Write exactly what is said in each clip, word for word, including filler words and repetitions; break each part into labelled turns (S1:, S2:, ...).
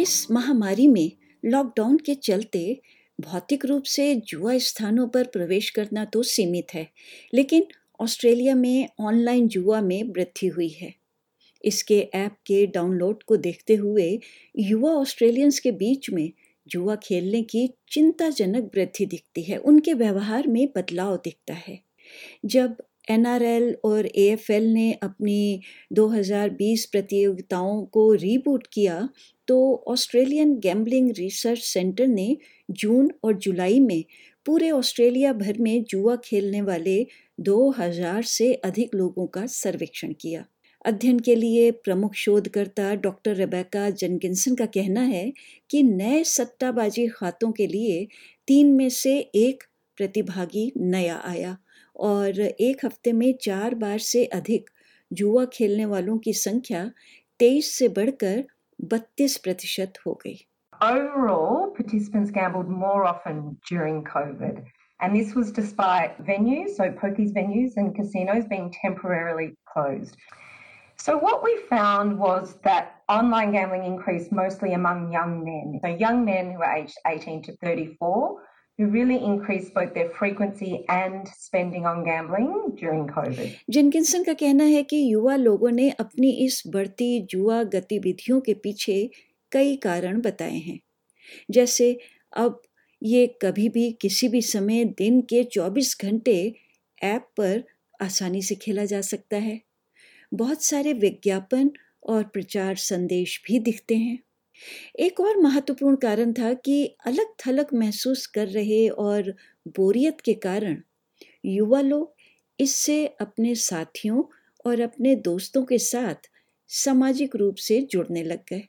S1: इस महामारी में लॉकडाउन के चलते भौतिक रूप से जुआ स्थानों पर प्रवेश करना तो सीमित है, लेकिन ऑस्ट्रेलिया में ऑनलाइन जुआ में वृद्धि हुई है। इसके ऐप के डाउनलोड को देखते हुए युवा ऑस्ट्रेलियंस के बीच में जुआ खेलने की चिंताजनक वृद्धि दिखती है। उनके व्यवहार में बदलाव दिखता है। जब एन आर एल और ए एफ एल ने अपनी दो हज़ार बीस प्रतियोगिताओं को रीबूट किया, तो ऑस्ट्रेलियन गैम्बलिंग रिसर्च सेंटर ने जून और जुलाई में पूरे ऑस्ट्रेलिया भर में जुआ खेलने वाले दो हज़ार से अधिक लोगों का सर्वेक्षण किया। अध्ययन के लिए प्रमुख शोधकर्ता डॉक्टर रेबेका जेनकिंसन का कहना है कि नए सट्टाबाजी खातों के लिए तीन में से एक प्रतिभागी नया आया और एक हफ्ते में चार बार से अधिक जुआ खेलने वालों की संख्या तेईस से बढ़कर बत्तीस प्रतिशत हो गई।
S2: Overall, participants gambled more often during COVID, and this was despite venues, so pokies venues and casinos being temporarily closed. So what we found was that online gambling increased mostly among young men. So young men who are aged eighteen to thirty-four, who really increased both their frequency and spending on gambling during COVID.
S1: Jenkinson का कहना है कि युवा लोगों ने अपनी इस बढ़ती जुआ गतिविधियों के पीछे कई कारण बताए हैं, जैसे अब ये कभी भी किसी भी समय दिन के चौबीस घंटे ऐप पर आसानी से खेला जा सकता है। बहुत सारे विज्ञापन और प्रचार संदेश भी दिखते हैं। एक और महत्वपूर्ण कारण था कि अलग थलग महसूस कर रहे और बोरियत के कारण युवा लोग इससे अपने साथियों और अपने दोस्तों के साथ सामाजिक रूप से जुड़ने लग गए।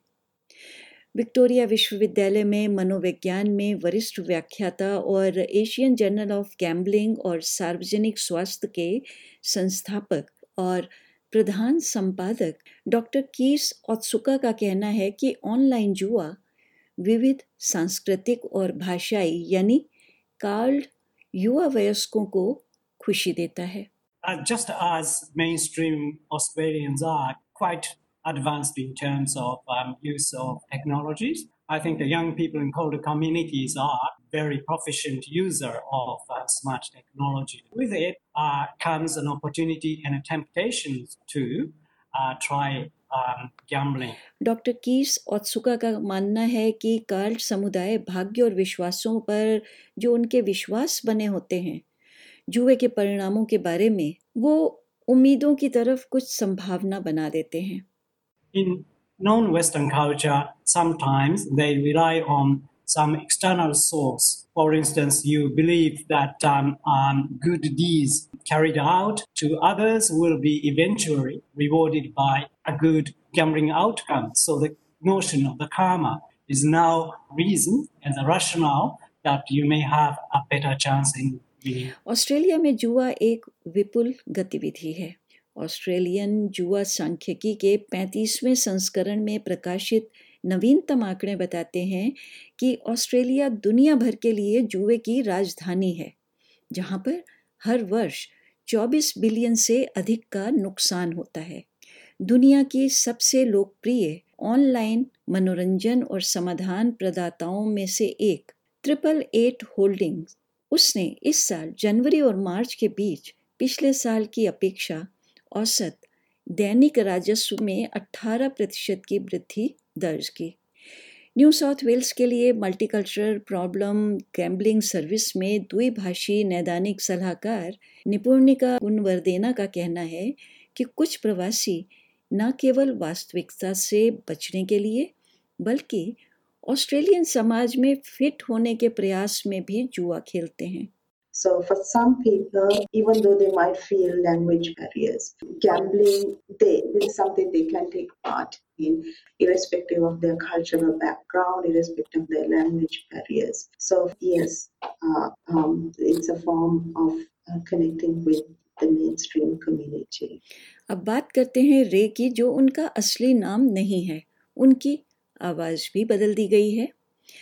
S1: विक्टोरिया विश्वविद्यालय में मनोविज्ञान में वरिष्ठ व्याख्याता और एशियन जर्नल ऑफ गैम्बलिंग और सार्वजनिक स्वास्थ्य के संस्थापक और प्रधान संपादक डॉक्टर कीस ओत्सुका का कहना है कि ऑनलाइन जुआ विविध सांस्कृतिक और भाषाई यानी कार्ड युवा वयस्कों को खुशी देता है।
S3: Uh, just as mainstream Australians are quite advanced in terms of um, use of technologies, I think the young people in colder communities are very proficient user of uh, smart technology. With it uh, comes an opportunity and a temptation to uh, try um, gambling.
S1: Doctor Kees Otsuka का मानना है कि card समुदाय भाग्य और विश्वासों पर जो उनके विश्वास बने होते हैं, जुए के परिणामों के बारे में वो उम्मीदों की तरफ कुछ संभावना बना देते हैं।
S3: In non-Western culture, sometimes they rely on some external source. For instance, you believe that um, um, good deeds carried out to others will be eventually rewarded by a good gambling outcome. So the notion of the karma is now reason and the rationale that you may have a better chance in winning.
S1: Australia में जुआ एक विपुल गतिविधि है। Australian जुआ सांख्यिकी के पैंतीसवें संस्करण में प्रकाशित नवीनतम आंकड़े बताते हैं कि ऑस्ट्रेलिया दुनिया भर के लिए जुए की राजधानी है, जहां पर हर वर्ष चौबीस बिलियन से अधिक का नुकसान होता है। दुनिया की सबसे लोकप्रिय ऑनलाइन मनोरंजन और समाधान प्रदाताओं में से एक ट्रिपल एट होल्डिंग्स, उसने इस साल जनवरी और मार्च के बीच पिछले साल की अपेक्षा औसत दैनिक राजस्व में अठारह प्रतिशत की वृद्धि दर्ज की। न्यू साउथ वेल्स के लिए मल्टीकल्चरल प्रॉब्लम गैम्बलिंग सर्विस में द्विभाषी नैदानिक सलाहकार निपुणिका गुणवर्देना का कहना है कि कुछ प्रवासी न केवल वास्तविकता से बचने के लिए बल्कि ऑस्ट्रेलियन समाज में फिट होने के प्रयास में भी जुआ खेलते हैं।
S4: So for some people, even though they might feel language barriers, gambling they, is something they can take part in, irrespective of their cultural background, irrespective of their language barriers. So yes, uh, um, it's a form of uh, connecting with the mainstream community.
S1: अब बात करते हैं रे की, जो उनका असली नाम नहीं है। उनकी आवाज़ भी बदल दी गई है।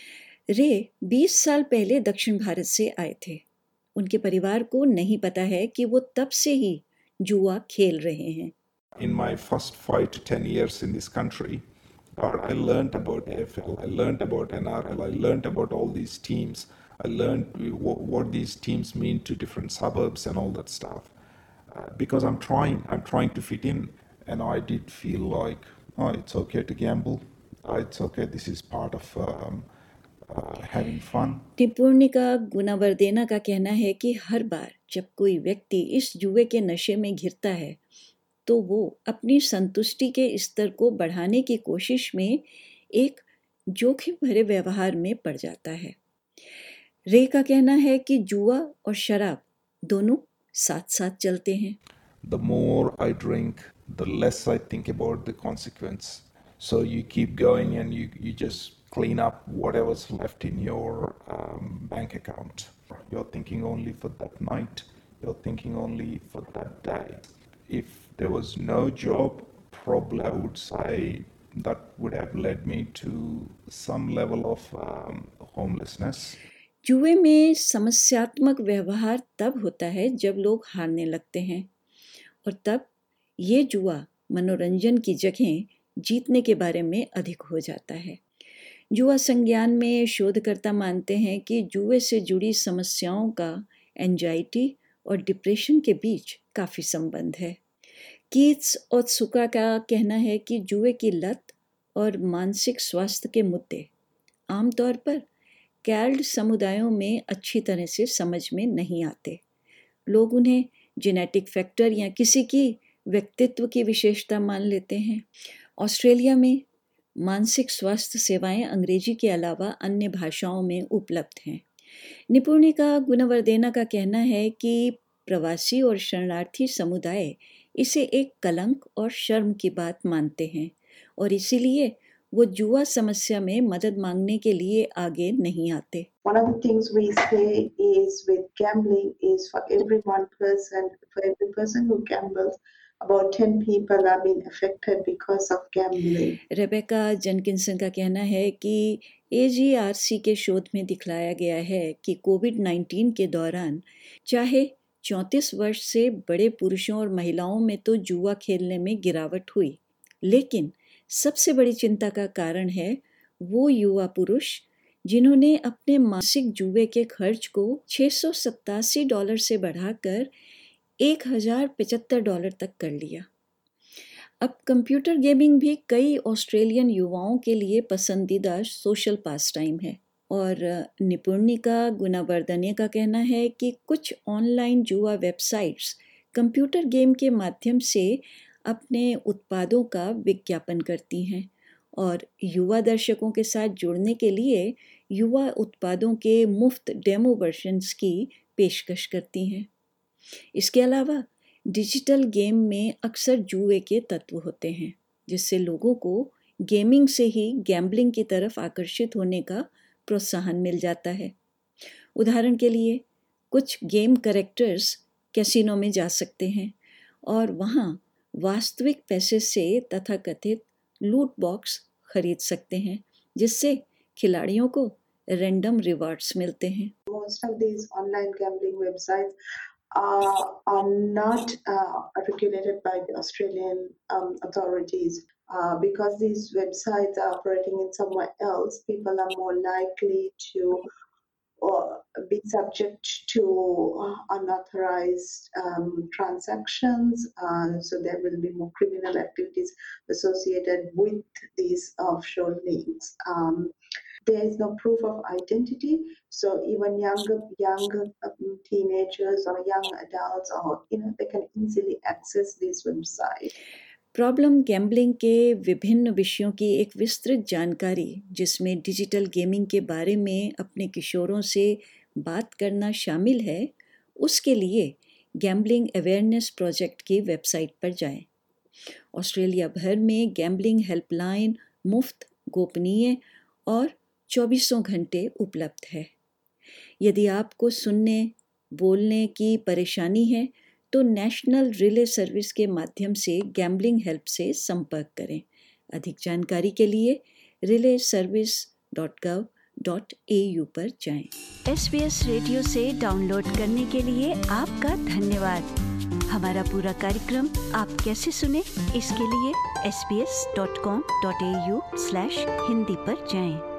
S1: रे बीस साल पहले दक्षिण भारत से आए थे। उनके परिवार को नहीं पता है कि वो तब से ही जुआ खेल रहे हैं।
S5: In my first five to ten years in this country, But I learned about A F L, I learned about N R L, I learned about all these teams. I learned what, what these teams mean to different suburbs and all that stuff. Uh, because I'm trying, I'm trying to fit in. And I did feel like, oh, it's okay to gamble. Oh, it's okay, this is part of um, uh, having fun.
S1: निपुर्णिका गुनावर्देना का कहना है कि हर बार जब कोई व्यक्ति इस जुए के नशे में घिरता है तो वो अपनी संतुष्टि के स्तर को बढ़ाने की कोशिश में एक जोखिम भरे व्यवहार में पड़ जाता है। रे का कहना है कि जुआ और शराब दोनों साथ साथ चलते हैं।
S5: The more I drink, the less I think about the consequence. So you keep going and you, you just clean up whatever's left in your um, bank account. You're thinking only for that night. You're thinking only for that day. If there was no job, probably I would say that would have led me to some level of um, homelessness.
S1: जुए में समस्यात्मक व्यवहार तब होता है जब लोग हारने लगते हैं और तब ये जुआ मनोरंजन की जगह जीतने के बारे में अधिक हो जाता है। जुआ संज्ञान में शोधकर्ता मानते हैं कि जुए से जुड़ी समस्याओं का एंजाइटी और डिप्रेशन के बीच काफ़ी संबंध है। कीट्स और सुका का कहना है कि जुए की लत और मानसिक स्वास्थ्य के मुद्दे आमतौर पर कैल्ड समुदायों में अच्छी तरह से समझ में नहीं आते। लोग उन्हें जेनेटिक फैक्टर या किसी की व्यक्तित्व की विशेषता मान लेते हैं। ऑस्ट्रेलिया में मानसिक स्वास्थ्य सेवाएं अंग्रेजी के अलावा अन्य भाषाओं में उपलब्ध हैं। निपुर्णिका गुनावर्देना का कहना है कि प्रवासी और शरणार्थी समुदाय इसे एक कलंक और शर्म की बात मानते हैं और इसीलिए वो जुआ समस्या में मदद मांगने के लिए आगे नहीं आते।
S4: One of the things we say is with gambling is for every one person, for every person who gambles, about ten people are being affected because of gambling.
S1: Rebecca Jenkinson का कहना है कि ए जी आर सी के शोध में दिखलाया गया है कि कोविड नाइन्टीन के दौरान चाहे चौंतीस वर्ष से बड़े पुरुषों और महिलाओं में तो जुआ खेलने में गिरावट हुई, लेकिन सबसे बड़ी चिंता का कारण है वो युवा पुरुष जिन्होंने अपने मासिक जुए के खर्च को छह सौ सत्तासी डॉलर से बढ़ाकर एक हजार पचहत्तर डॉलर तक कर लिया। अब कंप्यूटर गेमिंग भी कई ऑस्ट्रेलियन युवाओं के लिए पसंदीदा सोशल पास टाइम है और निपुर्णिका गुनावर्देना का कहना है कि कुछ ऑनलाइन जुआ वेबसाइट्स कंप्यूटर गेम के माध्यम से अपने उत्पादों का विज्ञापन करती हैं और युवा दर्शकों के साथ जुड़ने के लिए युवा उत्पादों के मुफ्त डेमो वर्जन्स की पेशकश करती हैं। इसके अलावा डिजिटल गेम में अक्सर जुए के तत्व होते हैं जिससे लोगों को गेमिंग से ही गैम्बलिंग की तरफ आकर्षित होने का प्रोत्साहन मिल जाता है। उदाहरण के लिए कुछ गेम कैरेक्टर्स कैसीनो में जा सकते हैं और वहाँ वास्तविक पैसे से तथाकथित लूट बॉक्स खरीद सकते हैं जिससे खिलाड़ियों को रैंडम रिवार्ड्स मिलते हैं।
S4: Most of these online gambling websites are, are not uh, regulated by the Australian um, authorities. Uh, because these websites are operating in somewhere else, people are more likely to or be subject to uh, unauthorized um, transactions. Uh, so there will be more criminal activities associated with these offshore links. Um, there is no proof of identity, so even younger, younger um, teenagers or young adults, or you know, they can easily access these websites.
S1: Problem gambling के विभिन्न विषयों की एक विस्तृत जानकारी जिसमें digital gaming के बारे में अपने किशोरों से बात करना शामिल है, उसके लिए गैम्बलिंग अवेयरनेस प्रोजेक्ट की वेबसाइट पर जाएं। ऑस्ट्रेलिया भर में गैम्बलिंग हेल्पलाइन मुफ्त, गोपनीय और चौबीसों घंटे उपलब्ध है। यदि आपको सुनने, बोलने की परेशानी है तो नेशनल रिले सर्विस के माध्यम से गैम्बलिंग हेल्प से संपर्क करें। अधिक जानकारी के लिए relay service dot gov dot A U पर जाएं। एस बी एस रेडियो से डाउनलोड करने के लिए आपका धन्यवाद। हमारा पूरा कार्यक्रम आप कैसे सुने, इसके लिए S B S dot com dot A U slash Hindi पर जाएं।